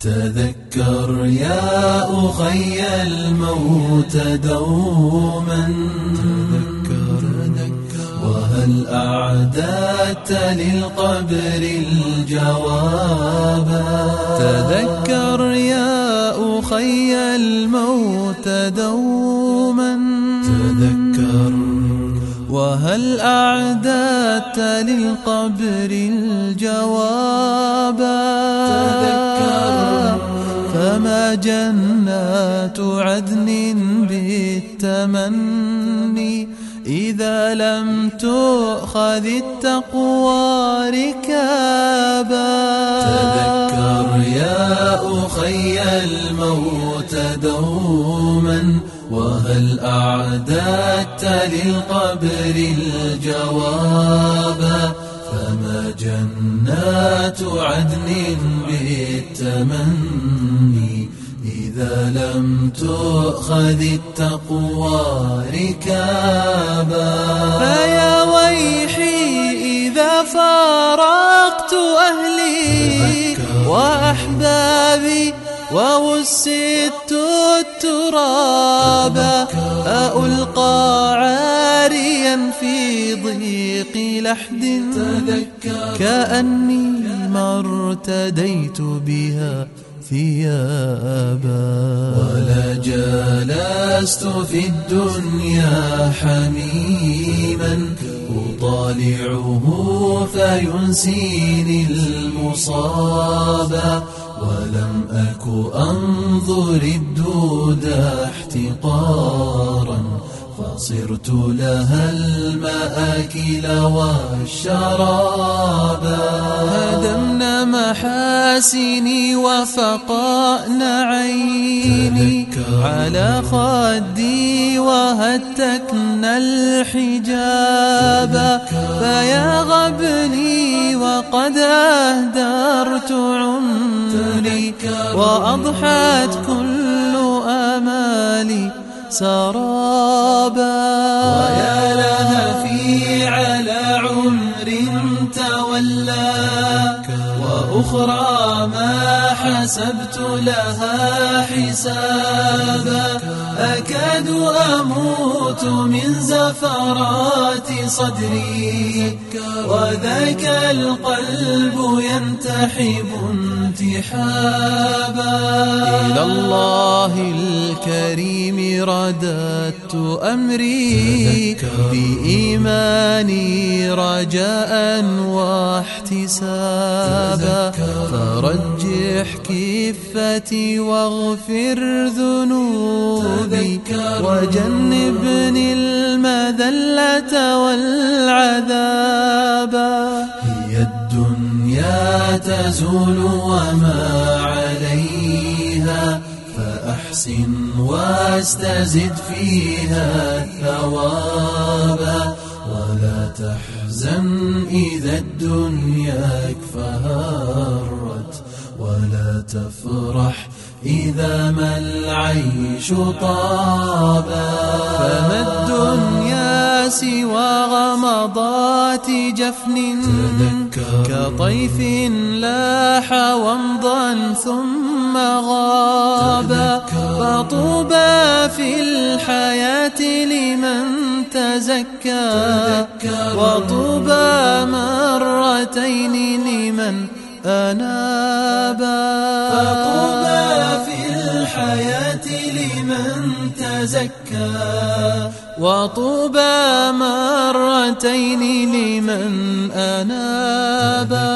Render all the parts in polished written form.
تذكر يا أخي الموت دوما، وهل أعددت للقبر الجوابا؟ تذكر يا أخي الموت دوما، تذكر وهل أعددت للقبر الجوابا؟ تذكر فما جنات عدن بالتمني إذا لم تؤخذ التقوى ركابا. تذكر يا أخي الموت دوما، وهل أعددت للقبر الجوابا؟ فما جنات عدن بالتمني إذا لم تؤخذ التقوى ركابا. فيا ويحي إذا فارقت أهلي وأحبابي ووسدت التراب، ألقى عاريا في ضيق لحد كأني ما ارتديت بها ثيابا. ولا جلست في الدنيا حميما أطالعه فينسيني المصابا، ولم أك أنظر الدود احتقارا فصرت لها المآكل والشرابا. هدمنا محاسني وفقأنا عيني على خدي وهتكنا الحجاب. فيا غبني وقد أهدرت عمري وأضحت كل آمالي سرابا. ويا لها في على عمر تولى، وأخرى ما حسبت لها حسابا. أكاد أموت من زفرات صدري وذاك القلب ينتحب انتحابا. إلى الله الكريم رددت أمري بإيماني رجاء واحتسابا. فرجح كفتي واغفر ذنوبي وجنبني المذلة والعذابا. هي الدنيا تزول وما عليها، فأحسن واستزد فيها الثوابا. ولا تحزن إذا الدنيا اكفهرت، ولا تفرح إذا ما العيش طابا. فما الدنيا سوى غمضات جفن كطيف لاح ومضا ثم غابا. فطوبى في الحياة لمن تزكى، وطوبى مرتين لمن أنابا. فطوبى في الحياة لمن تزكى، وطوبى مرتين لمن أنابا.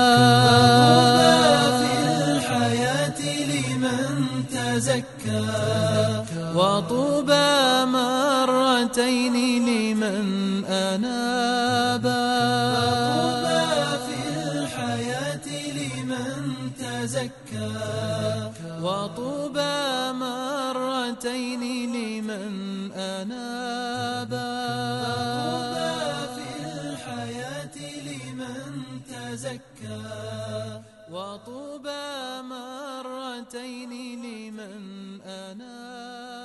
في الحياة لمن تزكى، وطوبى مرتين لمن أنابا. تزكى، وطوبى مرتين لمن أنابا. في الحياة لمن تزكى، وطوبى مرتين لمن أنابا.